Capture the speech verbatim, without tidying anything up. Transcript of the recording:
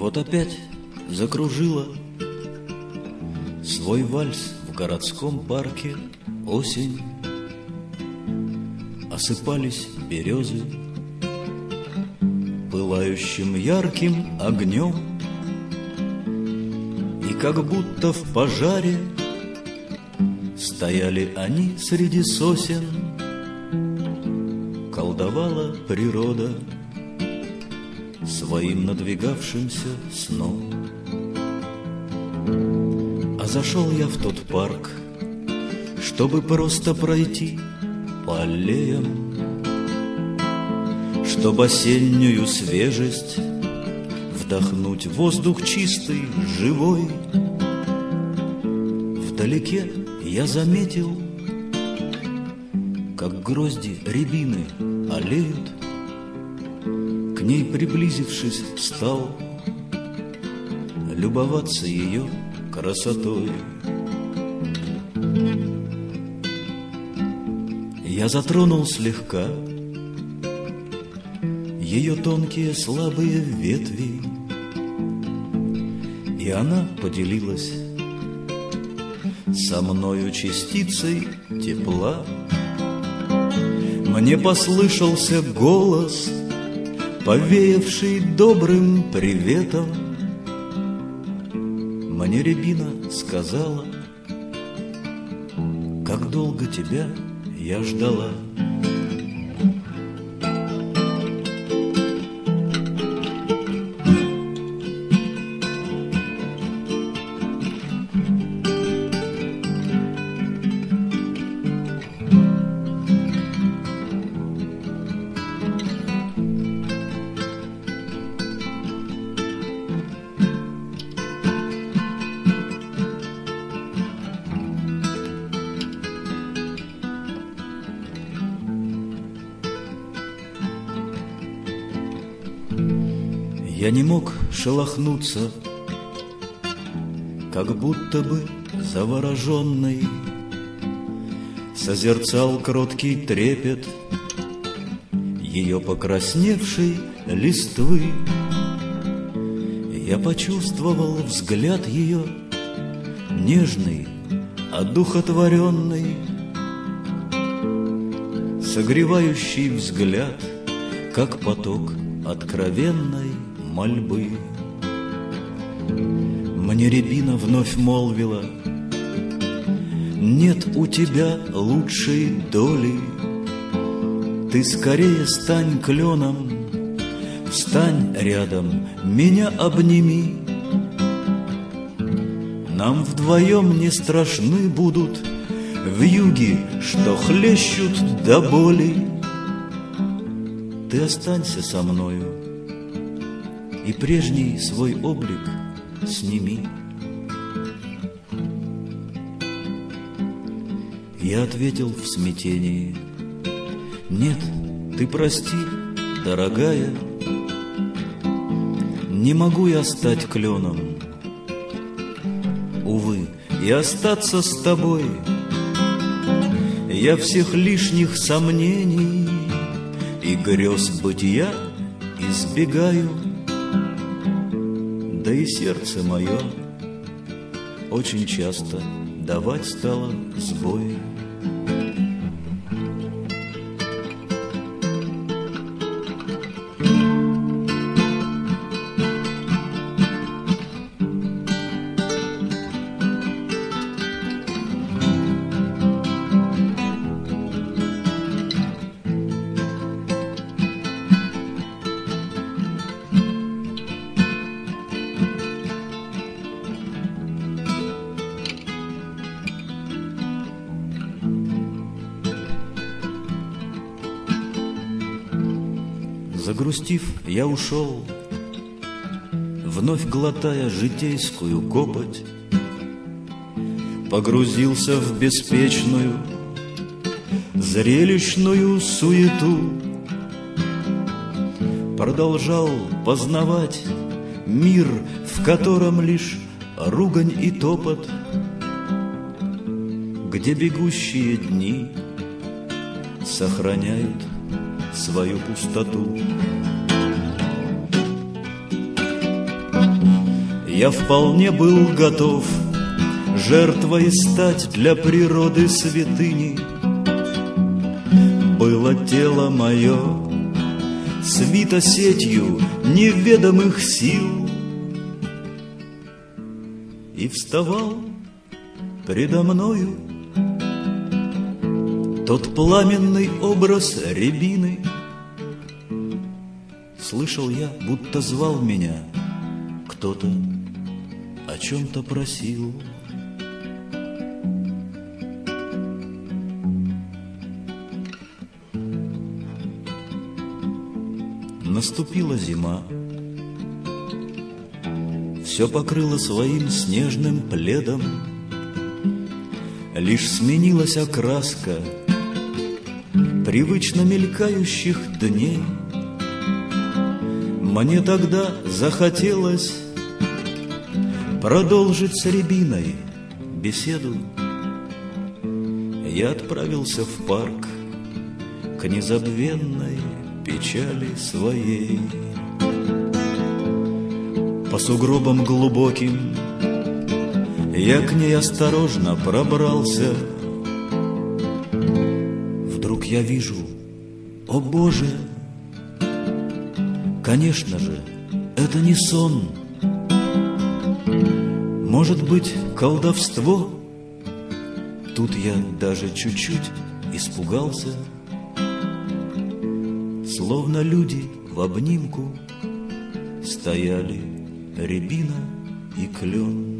Вот опять закружила свой вальс в городском парке осень. Осыпались березы пылающим ярким огнем, и как будто в пожаре стояли они среди сосен. Колдовала природа своим надвигавшимся сном. А зашел я в тот парк, чтобы просто пройти по аллеям, чтоб осеннюю свежесть вдохнуть, воздух чистый, живой. Вдалеке я заметил, как грозди рябины алеют. К ней приблизившись, стал любоваться ее красотой. Я затронул слегка ее тонкие слабые ветви, и она поделилась со мною частицей тепла. Мне послышался голос, повеявший добрым приветом. Мне рябина сказала: как долго тебя я ждала. Я не мог шелохнуться, как будто бы завороженный, созерцал кроткий трепет ее покрасневшей листвы. Я почувствовал взгляд ее, нежный, одухотворенный, согревающий взгляд, как поток откровенной мольбы. Мне рябина вновь молвила: нет у тебя лучшей доли. Ты скорее стань кленом, встань рядом, меня обними. Нам вдвоем не страшны будут вьюги, что хлещут до боли. Ты останься со мною и прежний свой облик сними. Я ответил в смятении: нет, ты прости, дорогая, не могу я стать кленом. Увы, и остаться с тобой я всех лишних сомнений и грез бытия избегаю. Да и сердце мое очень часто давать стало сбои. Загрустив, я ушел, вновь глотая житейскую копоть, погрузился в беспечную, зрелищную суету, продолжал познавать мир, в котором лишь ругань и топот, где бегущие дни сохраняют свою пустоту. Я вполне был готов жертвой стать для природы святыни. Было тело мое свито сетью неведомых сил, и вставал предо мною тот пламенный образ рябины. Слышал я, будто звал меня кто-то, о чем-то просил. Наступила зима, все покрыло своим снежным пледом, лишь сменилась окраска привычно мелькающих дней. Мне тогда захотелось продолжить с рябиной беседу. Я отправился в парк к незабвенной печали своей. По сугробам глубоким я к ней осторожно пробрался. Вдруг я вижу, о Боже, конечно же, это не сон. Может быть, колдовство? Тут я даже чуть-чуть испугался. Словно люди в обнимку стояли рябина и клен.